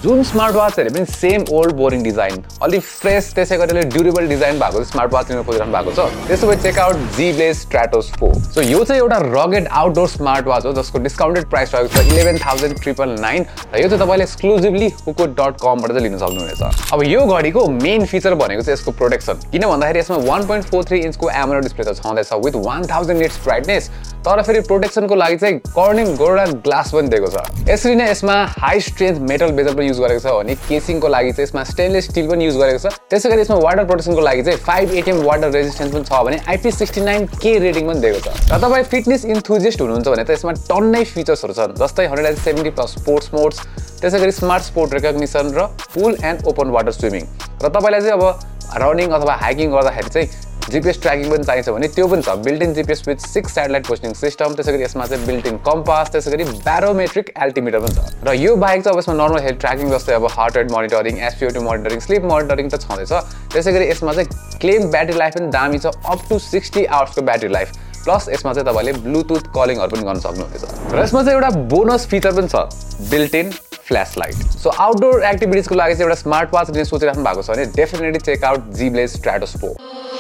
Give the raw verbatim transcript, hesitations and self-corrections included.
जुन smart watch हेरे पनि सेम ओल्ड बोरिङ डिजाइन, अलि फ्रेस त्यसै गरेर ड्युरेबल डिजाइन भएको स्मार्ट वाच लिन खोजिरहनु भएको छ, त्यसो भए check out G Blaze Stratos four. So यो चाहिँ एउटा रगेड आउटडोर स्मार्ट वाच हो जसको डिस्काउन्टेड प्राइस रहेको छ इलेभेन थाउजन्ड ट्रिपल नाइन र यो चाहिँ तपाईँले एक्सक्लुजिभली हुकुट डट कमबाट चाहिँ लिन सक्नुहुनेछ। अब यो घडीको मेन फिचर भनेको चाहिँ यसको प्रोटेक्सन, किन भन्दाखेरि यसमा वान पोइन्ट फोर थ्री इन्चको एमोलेड डिस्प्ले त छँदैछ with one thousand nits brightness, तर फेरि प्रोटेक्सनको लागि चाहिँ कर्निङ गोर्डा ग्लास पनि दिएको छ। यसरी नै यसमा हाई स्ट्रेन्थ मेटल बेजल पनि युज गरेको छ भने केसिङको लागि चाहिँ यसमा स्टेनलेस स्टिल पनि युज गरेको छ। त्यसै गरी यसमा वाटर प्रोटेक्सनको लागि चाहिँ फाइभ एटिएम वाटर रेजिस्टेन्स पनि छ भने आइपी सिक्सटी नाइन के रेटिङ पनि दिएको छ। र तपाईँ फिटनेस इन्थुजिस्ट हुनुहुन्छ भने त यसमा टन्नै फिचर्सहरू छन्, जस्तै hundred and seventy plus sports modes, त्यसै गरी स्मार्ट स्पोर्ट रेकग्निसन र pool and open water swimming. र तपाईँलाई चाहिँ अब रनिङ अथवा हाइकिङ गर्दाखेरि चाहिँ जीपीएस ट्र्याकिङ पनि चाहिन्छ भने त्यो पनि छ, built in GPS with six satellite positioning system, त्यसै गरी यसमा चाहिँ बिल्ट इन कम्पास, त्यसै गरी ब्यारोमेट्रिक एल्टिमिटर पनि छ। र यो बाहेक चाहिँ अब यसमा नर्मल हेल्थ ट्र्याकिङ जस्तै अब heart rate monitoring, SpO2 monitoring, sleep monitoring त छँदैछ। त्यसै गरी यसमा चाहिँ क्लेम ब्याट्री लाइफ पनि दामी छ, अप टु सिक्सटी आवर्सको ब्याट्री लाइफ, प्लस यसमा चाहिँ तपाईँले ब्लुटुथ कलिङहरू पनि गर्न सक्नुहुनेछ। र यसमा चाहिँ एउटा बोनस फिचर पनि छ, built in flash light. So outdoor एक्टिभिटिजको लागि चाहिँ एउटा स्मार्ट वाच लिने सोचिराख्नु भएको छ भने definitely check out G Blaze Stratos four.